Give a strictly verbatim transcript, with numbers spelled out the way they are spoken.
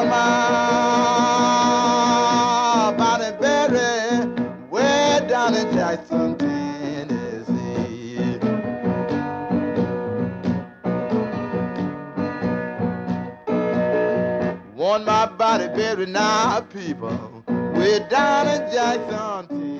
Want my body buried way down in Jackson, Tennessee. Want my body buried now, people, way down in Jackson, Tennessee.